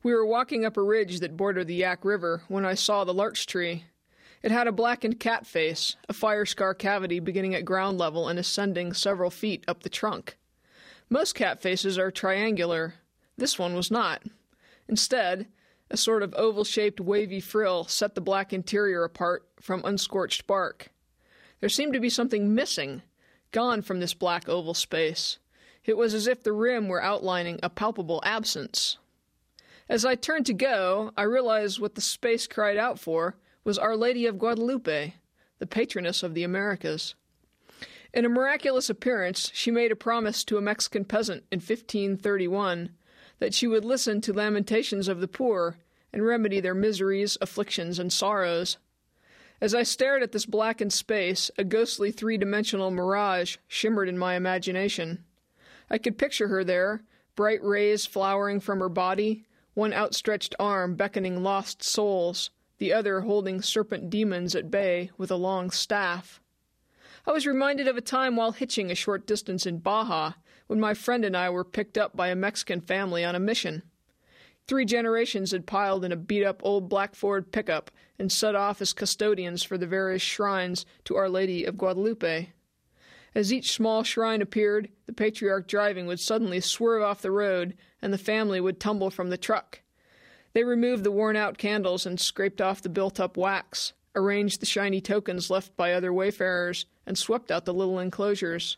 We were walking up a ridge that bordered the Yak River when I saw the larch tree. It had a blackened cat face, a fire scar cavity beginning at ground level and ascending several feet up the trunk. Most cat faces are triangular. This one was not. Instead, a sort of oval-shaped wavy frill set the black interior apart from unscorched bark. There seemed to be something missing, gone from this black oval space. It was as if the rim were outlining a palpable absence. As I turned to go, I realized what the space cried out for was Our Lady of Guadalupe, the patroness of the Americas. In a miraculous appearance, she made a promise to a Mexican peasant in 1531 that she would listen to lamentations of the poor and remedy their miseries, afflictions, and sorrows. As I stared at this blackened space, a ghostly three-dimensional mirage shimmered in my imagination. I could picture her there, bright rays flowering from her body, one outstretched arm beckoning lost souls, the other holding serpent demons at bay with a long staff. I was reminded of a time while hitching a short distance in Baja, when my friend and I were picked up by a Mexican family on a mission. 3 generations had piled in a beat-up old black Ford pickup and set off as custodians for the various shrines to Our Lady of Guadalupe. As each small shrine appeared, the patriarch driving would suddenly swerve off the road, and the family would tumble from the truck. They removed the worn-out candles and scraped off the built-up wax, arranged the shiny tokens left by other wayfarers, and swept out the little enclosures.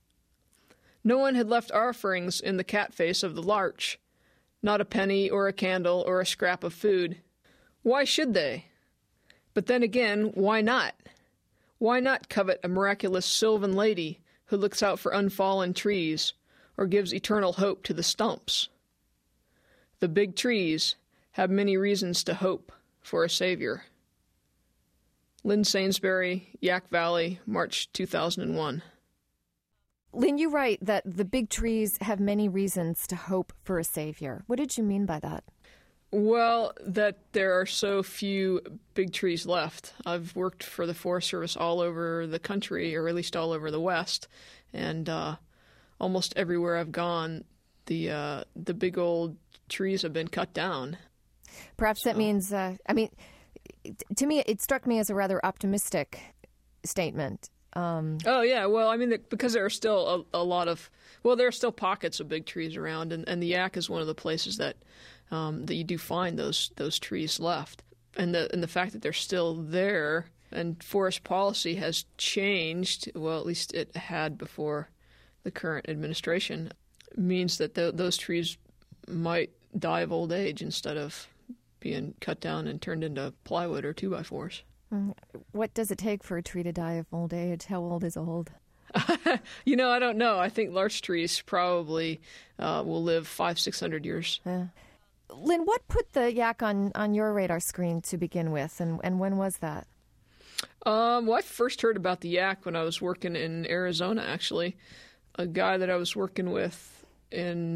No one had left offerings in the cat face of the larch, not a penny or a candle or a scrap of food. Why should they? But then again, why not? Why not covet a miraculous sylvan lady who looks out for unfallen trees or gives eternal hope to the stumps? The big trees have many reasons to hope for a savior. Lynn Sainsbury, Yak Valley, March 2001. Lynn, you write that the big trees have many reasons to hope for a savior. What did you mean by that? Well, that there are so few big trees left. I've worked for the Forest Service all over the country, or at least all over the West, and almost everywhere I've gone, the big old trees have been cut down. Perhaps that means, to me, it struck me as a rather optimistic statement. Oh, yeah. Well, because there are still a lot of, there are still pockets of big trees around, and the Yak is one of the places that you do find those trees left. And the fact that they're still there, and forest policy has changed, well, at least it had before the current administration, means that those trees might die of old age instead of being cut down and turned into plywood or 2x4s. What does it take for a tree to die of old age? How old is old? I don't know. I think larch trees probably will live 500-600 years. Lynn, what put the Yak on your radar screen to begin with, and when was that? I first heard about the Yak when I was working in Arizona, actually. A guy that I was working with in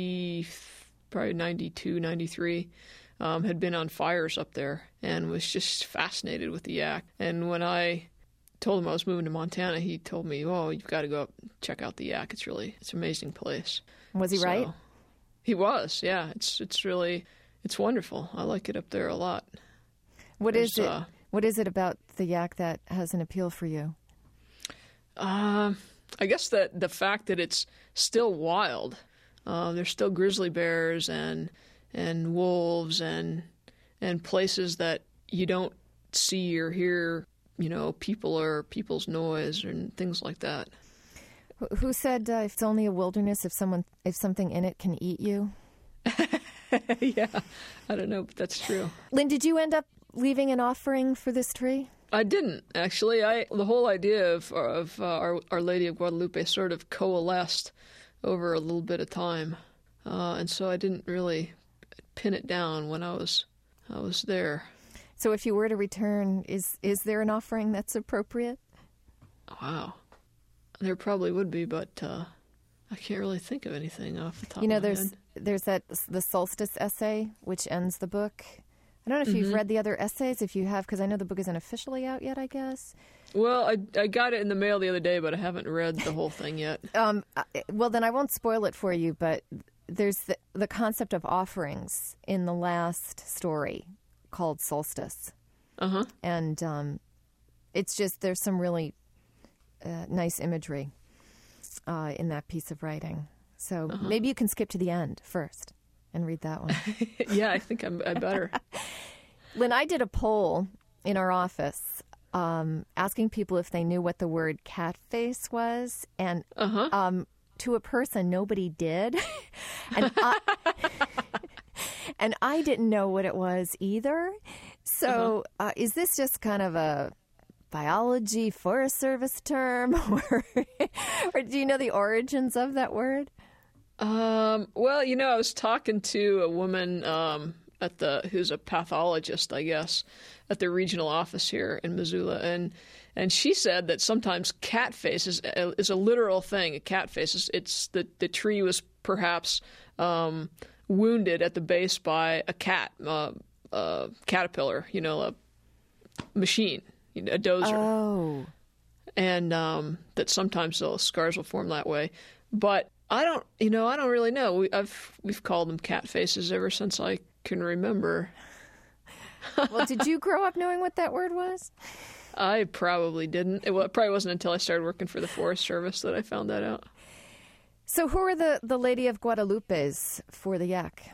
92, 93, had been on fires up there and was just fascinated with the Yak. And when I told him I was moving to Montana, he told me, "Oh, you've got to go up and check out the Yak. It's an amazing place." Was he right? He was, yeah. It's wonderful. I like it up there a lot. What is it about the Yak that has an appeal for you? I guess that the fact that it's still wild. There's still grizzly bears and wolves and places that you don't see or hear, people or people's noise and things like that. Who said if it's only a wilderness, if something in it can eat you? Yeah, I don't know, but that's true. Lynn, did you end up leaving an offering for this tree? I didn't, actually. The whole idea of Our Lady of Guadalupe sort of coalesced over a little bit of time, and so I didn't really pin it down when I was there. So if you were to return, is there an offering that's appropriate? Wow. There probably would be, but I can't really think of anything off the top of my head. There's the Solstice essay, which ends the book. I don't know if you've read the other essays. If you have, because I know the book isn't officially out yet, I guess. Well, I got it in the mail the other day, but I haven't read the whole thing yet. Well, then I won't spoil it for you, but there's the concept of offerings in the last story called Solstice. Uh-huh. And it's just, there's some really nice imagery in that piece of writing. So maybe you can skip to the end first and read that one. Yeah, I think I better. Lynn, I did a poll in our office asking people if they knew what the word cat face was. And to a person, nobody did. And I didn't know what it was either. So is this just kind of a biology Forest Service term? Or do you know the origins of that word? Well, you know, I was talking to a woman who's a pathologist, I guess, at the regional office here in Missoula, and she said that sometimes cat face is a literal thing. A cat face it's the tree was perhaps wounded at the base by a cat, caterpillar, you know, a machine, you know, a dozer. Oh. And that sometimes those scars will form that way. But I don't really know. We've called them cat faces ever since I can remember. Well, did you grow up knowing what that word was? I probably didn't. It probably wasn't until I started working for the Forest Service that I found that out. So who are the Lady of Guadalupes for the yak?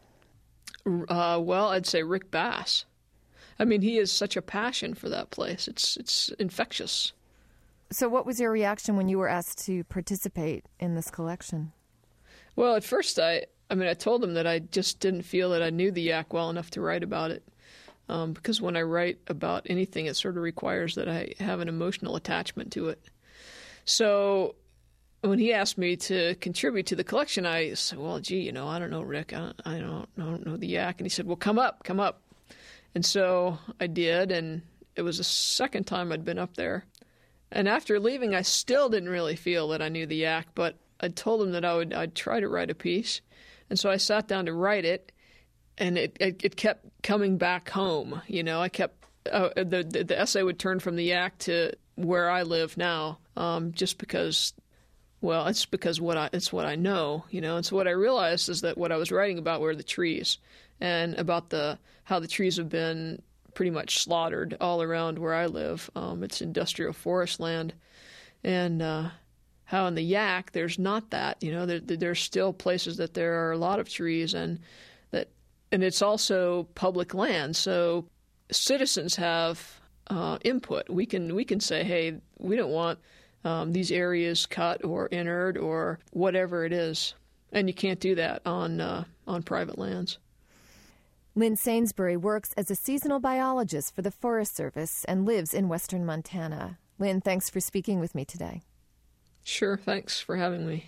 Well, I'd say Rick Bass. I mean, he is such a passion for that place. It's infectious. So what was your reaction when you were asked to participate in this collection? Well, at first I told him that I just didn't feel that I knew the yak well enough to write about it. Because when I write about anything, it sort of requires that I have an emotional attachment to it. So when he asked me to contribute to the collection, I said, well, gee, you know, I don't know, Rick. I don't know the yak. And he said, well, come up. And so I did, and it was the second time I'd been up there. And after leaving, I still didn't really feel that I knew the yak, but I told him that I'd try to write a piece. And so I sat down to write it, and it kept coming back home. You know, I kept the essay would turn from the yak to where I live now, just because. Well, it's because it's what I know, you know. And so what I realized is that what I was writing about were the trees, and about how the trees have been pretty much slaughtered all around where I live. It's industrial forest land, and how in the yak there's not that. You know, there's still places that there are a lot of trees, and it's also public land, so citizens have input. We can say, hey, we don't want these areas cut or entered or whatever it is, and you can't do that on private lands. Lynn Sainsbury works as a seasonal biologist for the Forest Service and lives in western Montana. Lynn, thanks for speaking with me today. Sure, thanks for having me.